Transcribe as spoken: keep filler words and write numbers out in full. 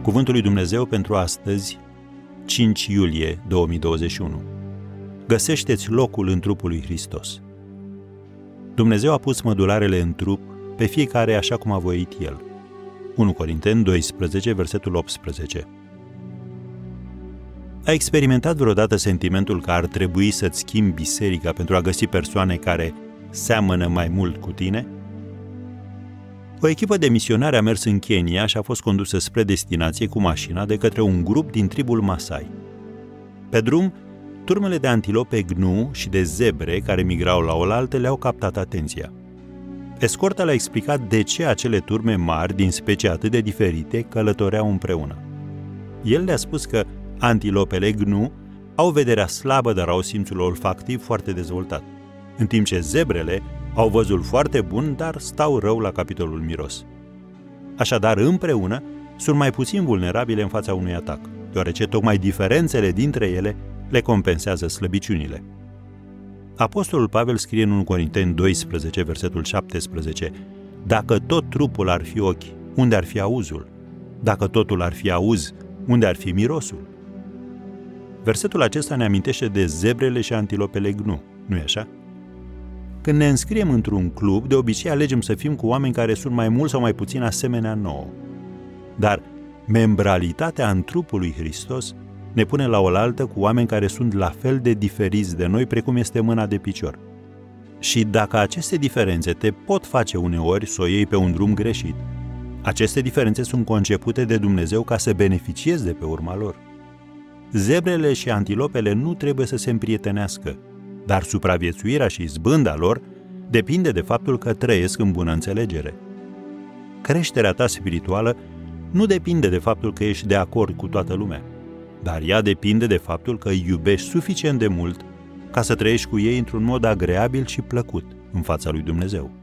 Cuvântul lui Dumnezeu pentru astăzi, cinci iulie două mii douăzeci și unu. Găsește-ți locul în trupul lui Hristos. Dumnezeu a pus mădularele în trup, pe fiecare așa cum a voit El. unu Corinteni doisprezece, versetul optsprezece. Ai experimentat vreodată sentimentul că ar trebui să-ți schimbi biserica pentru a găsi persoane care seamănă mai mult cu tine? O echipă de misionari a mers în Kenya și a fost condusă spre destinație cu mașina de către un grup din tribul Masai. Pe drum, turmele de antilope gnu și de zebre care migrau la oaltă le-au captat atenția. Escorta le-a explicat de ce acele turme mari din specii atât de diferite călătoreau împreună. El le-a spus că antilopele gnu au vederea slabă, dar au simțul olfactiv foarte dezvoltat, în timp ce zebrele au văzul foarte bun, dar stau rău la capitolul miros. Așadar, împreună, sunt mai puțin vulnerabile în fața unui atac, deoarece tocmai diferențele dintre ele le compensează slăbiciunile. Apostolul Pavel scrie în unu Corinteni doisprezece, versetul șaptesprezece: Dacă tot trupul ar fi ochi, unde ar fi auzul? Dacă totul ar fi auz, unde ar fi mirosul? Versetul acesta ne amintește de zebrele și antilopele gnu, nu-i așa? Când ne înscriem într-un club, de obicei alegem să fim cu oameni care sunt mai mult sau mai puțin asemenea nouă. Dar membralitatea în trupul lui Hristos ne pune la oaltă cu oameni care sunt la fel de diferiți de noi precum este mâna de picior. Și dacă aceste diferențe te pot face uneori să o iei pe un drum greșit, aceste diferențe sunt concepute de Dumnezeu ca să beneficiezi de pe urma lor. Zebrele și antilopele nu trebuie să se împrietenească, dar supraviețuirea și izbânda lor depinde de faptul că trăiesc în bună înțelegere. Creșterea ta spirituală nu depinde de faptul că ești de acord cu toată lumea, dar ea depinde de faptul că îi iubești suficient de mult ca să trăiești cu ei într-un mod agreabil și plăcut în fața lui Dumnezeu.